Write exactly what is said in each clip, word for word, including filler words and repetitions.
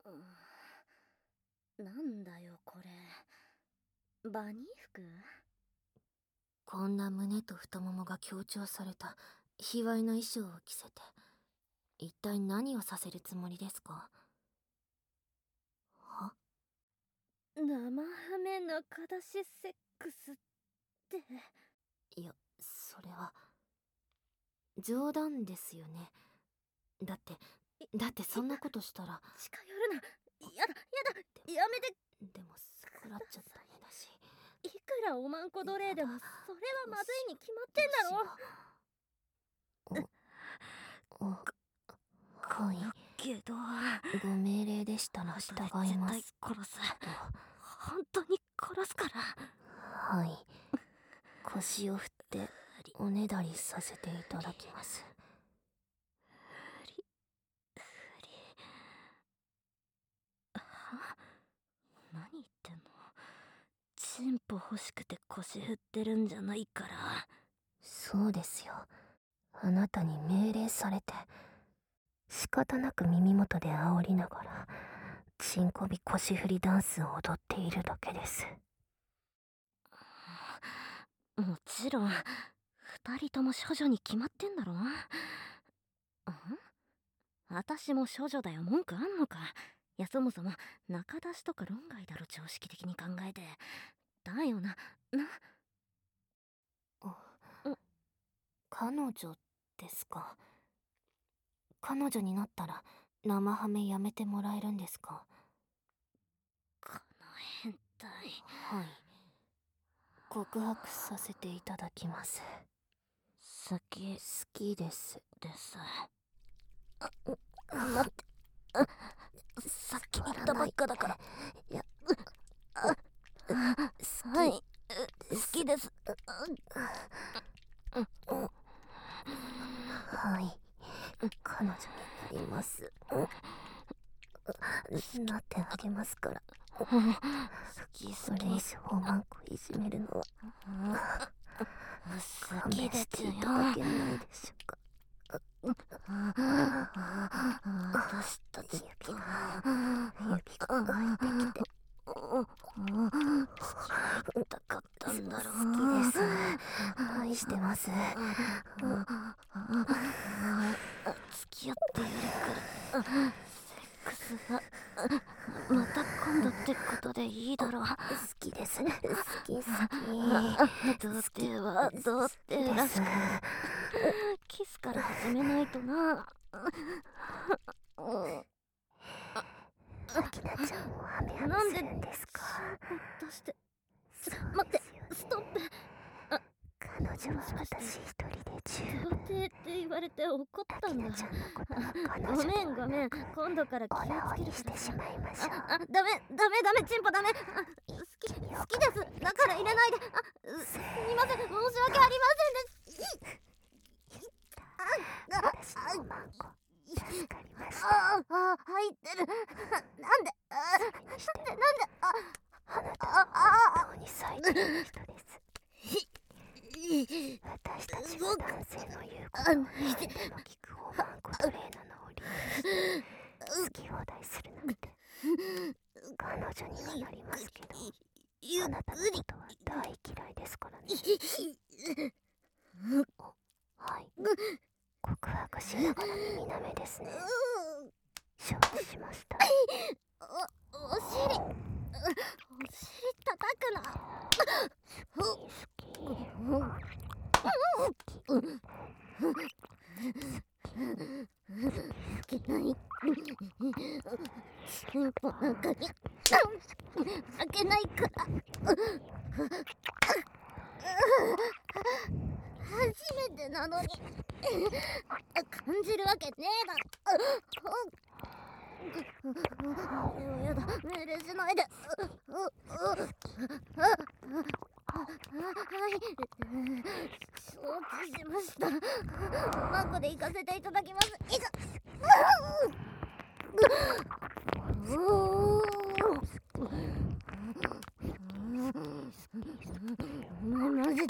なんだよこれ、バニー服？ こんな胸と太ももが強調された卑猥な衣装を着せて、一体何をさせるつもりですか？は？ 生ハメ中出しセックスって。 いや、それは冗談ですよね。だってだってそんなことしたら。 近寄るな。やだやだ、やめて。 でも逆らっちゃダメだし。 いくらおまんこ奴隷でもそれはまずいに決まってんだろ。 お、お、はい。 けどご命令でしたら従います。 絶対殺す。本当に殺すから。 はい。腰を振っておねだりさせていただきます。 ふりふり。は？何言ってんの？チンポ欲しくて腰振ってるんじゃないから。 そうですよ。あなたに命令されて仕方なく耳元で煽りながらチンコビ腰振りダンスを踊っているだけです。 もちろん二人とも処女に決まってんだろ。ん？私も処女だよ。文句あんのか？いや、そもそも中出しとか論外だろ、常識的に考えて。だよな、な。 彼女ですか？彼女になったら生ハメやめてもらえるんですか？ この変態。 はい。告白させていただきます。 好き。 好きです。 です。待って。さっき言ったばっかだから。 いや、 はい、好きです。 はい、彼女になります。なってあげますから。 好き好き。 それ以上おまんこいじめるのは好きですよ。 勘弁していただけないでしょうか。 私たちと指が入ってきて付き合いたかったんだろう。 好きです。愛してます。 付き合ってやるから。セックスはまた今度ってことでいいだろう。 好きです。好き好き。 童貞は童貞らしくキスから始めないとな。 アキナちゃんをハメハメするんですか？ 出して。ちょ、待って、ストップ。 彼女は私一人で十分。 童貞って言われて怒ったんだ。 アキナちゃんのことは彼女ごめんごめん、今度から気をつけるから。 お直りしてしまいましょう。 あ、あ、ダメダメダメ、チンポダメ。好き好きです。だから入れないで。あ、すみません、申し訳ありませんでした。 私のおまんこ助かりました。 ああ、入ってる。なんで、 それにしてもなんで、あ、 あなたは本当に最低な人です。私たちが男性の言うことを何でも聞くおまんこトレーナーのを利用して好き放題するなんて。彼女にはなりますけど、あなたのことは大嫌いですからね。はい、告白しながら耳なめですね。承知しました。 お、お尻、お尻叩くな。 好き好き好き。 いけない。チンポなんかに開けないから。初めてなのに感じるわけねえだろ。やだ、命令しないで。はい、承知しました。マンコで行かせていただきます。いざ。お前マジで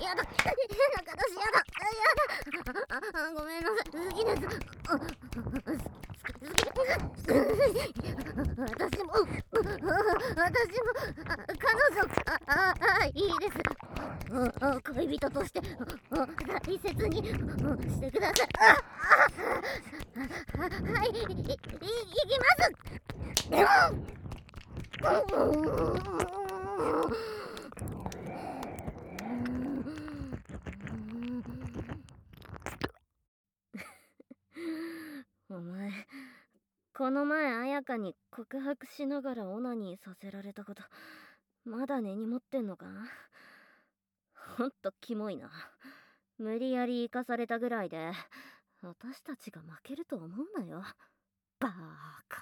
やだ、中出しやだ、やだ、ああごめんなさい、好きです。あ好き好き私も私もあ彼女ああいいです。あ恋人としてあ大切にしてください。ああはいいいいきます。お前この前綾香に告白しながらオナニーさせられたことまだ根に持ってんのか？ほんとキモいな。無理やり生かされたぐらいで私たちが負けると思うなよ、バーカ。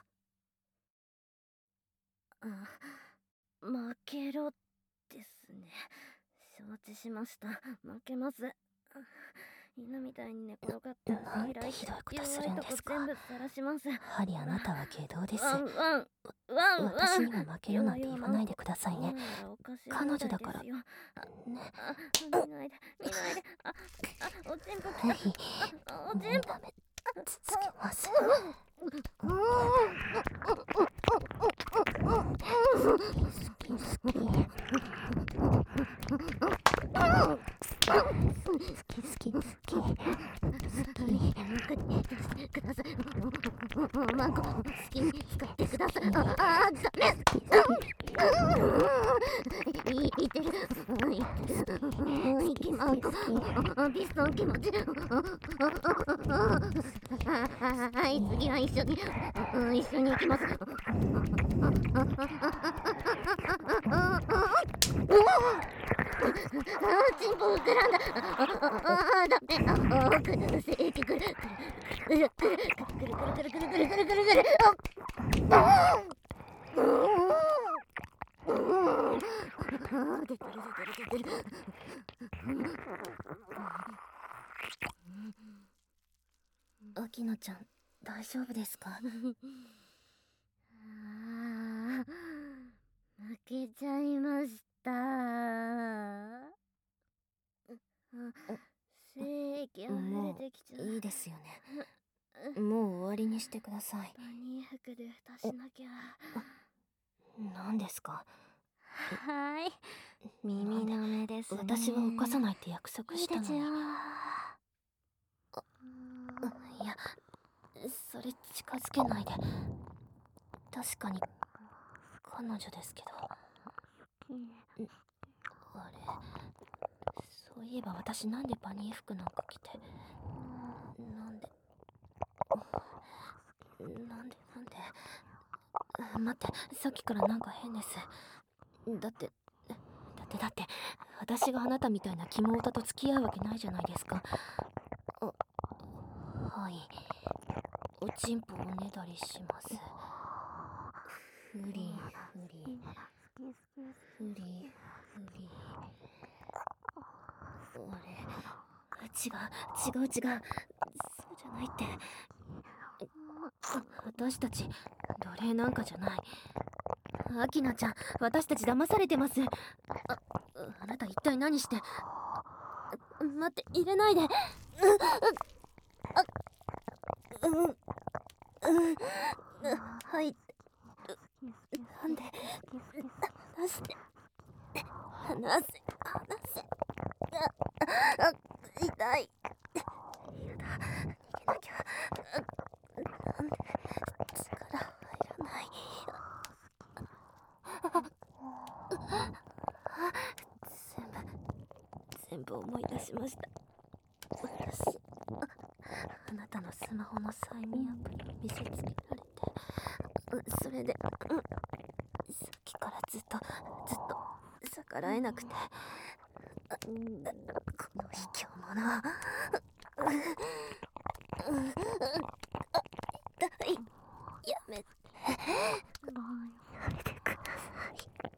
あ負けろですね。承知しました。負けます。犬みたいに寝転がってなんてひどいことするんですか。 全部晒します。 やはりあなたは下道です。 ワンワンワンワン私には負けるなんて言わないでくださいね。彼女だからね。 見ないで見ないで。ああおちんぽはい、 おちんぽダメつつけます。好き好き好き好き好きください。マンコ好きに使ってください。ああダメ。いいてるいきマンコピストン気持ち。はい次は一緒に一緒に行きます。チンポ膨らんだ。ああダメ。あくるせえくるくるくるくるくるくるくるくるくるくるくるくるくるあ出てる出てる出てる。アキナちゃん大丈夫ですか？あ負けちゃいました。精液溢れてきちゃう。いいですよね。もう終わりにしてください。バニー服で蓋しなきゃ。何ですか？はい、耳の目ですね。私は犯さないって約束したのに。いいや、それ近づけないで。確かに彼女ですけど。あれ、そういえば私なんでバニー服なんか着て、なんでなんでなんで待って、さっきからなんか変です。だってだってだって私があなたみたいなキモオタと付き合うわけないじゃないですか。あ、はい、おちんぽをねだりします。フリーフリーフリーフリー。あれ違う違う違う、そうじゃないって。私たち奴隷なんかじゃない。アキナちゃん、私たち騙されてます。あ、あなた一体何して。待って、入れないで。あ、うん、うん、はい。なんで離して、離せ、離せ。あ、あ、痛い。やだ、逃げなきゃ。なんで力入らない。全部全部思い出しました。私あなたのスマホの催眠アプリを見せつけられて、それで、うん、さっきからずっとずっと逆らえなくて、この卑怯者。痛い。やめて。やめてください。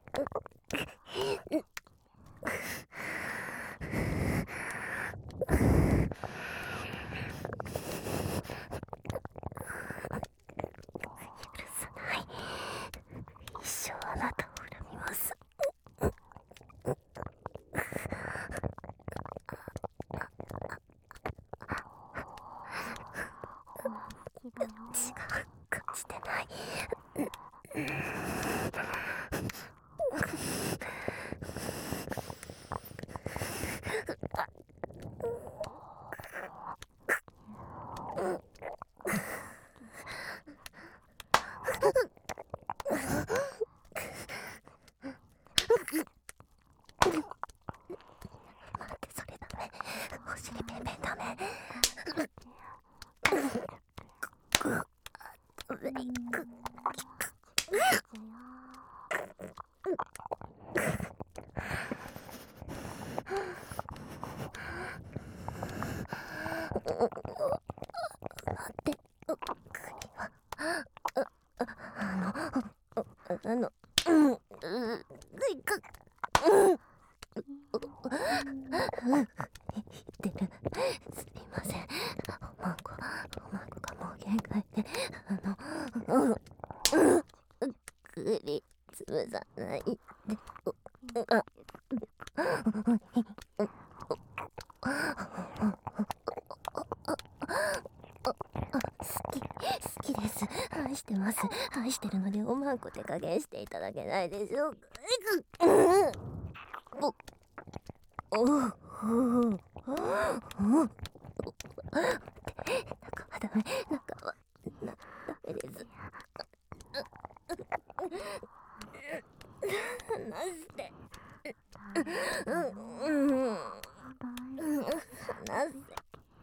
許さない。一生あなたを恨みます。 ってそれダメ。お尻ペンペンダメ。待って、国はあのあのうんういく言ってる。すみません。おまんこおまんこがもう限界で、あのうんくりつぶさないで。あ好き好きです。愛してます。愛してるのでおまんこ手加減していただけないでしょうか。おおおお中はダメ。中はなダメです。離して離せ。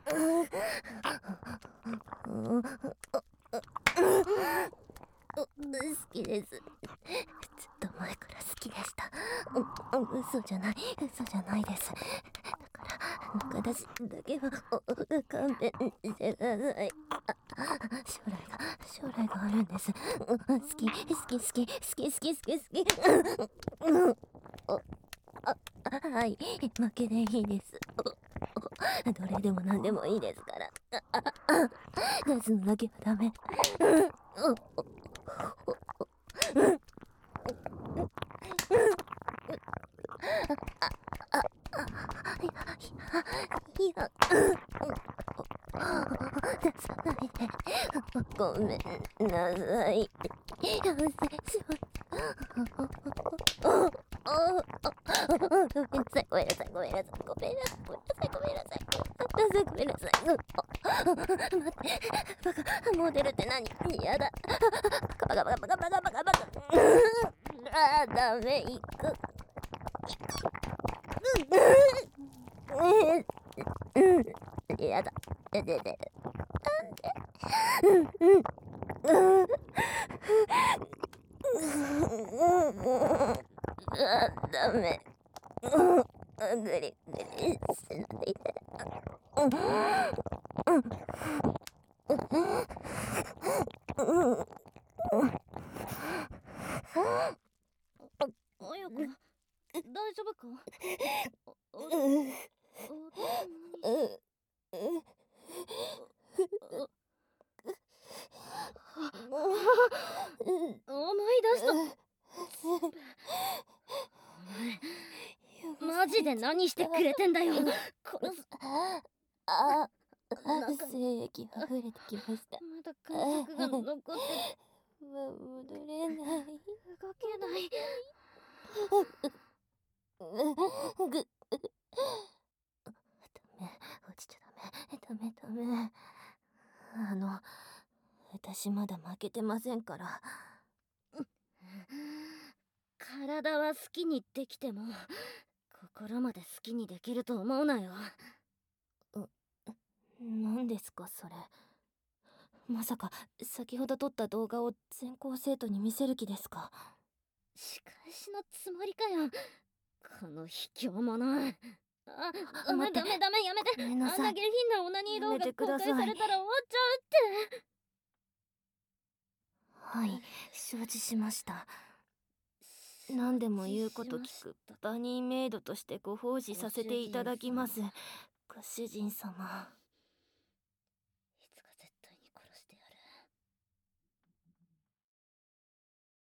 好きです。ずっと前から好きでした。う嘘じゃない嘘じゃないです。だから私だけは勘弁してください。将来が将来があるんです。好き好き好き好き好き好き好き。はい負けでいいです。どれでも何でもいいですから。出すのだけはダメ。いや出さないで。ごめんなさい。やめてしまった。ごめんなさいごめんなさいごめんなさいごめんなさいごめんなさいごめんなさいごめんなさい。待ってバカモデルって何。やだバカバカバカバカバカバカバカ。あーダメ行くやだでででなんでうんうんあダメグリグリしないで。 あやこ大丈夫か。思い出した。マジで何してくれてんだよ。殺す。 あ精液が溢れてきました。 まだ感覚が残ってて戻れない。 動けない。 ぐダメ落ちちゃダメダメダメ。あの私まだ負けてませんから。 体は好きにできても心まで好きにできると思うなよ。 何ですかそれ。まさか先ほど撮った動画を全校生徒に見せる気ですか。 仕返しのつもりかよこの卑怯者。あ、ダメダメダメやめて。 ごめんなさい。 あんな下品なオナニー動画やめてく公ださい。 開されたら終わっちゃうって。 はい承知しました。何でも言うこと聞くバニーメイドとしてご奉仕させていただきますご主人様。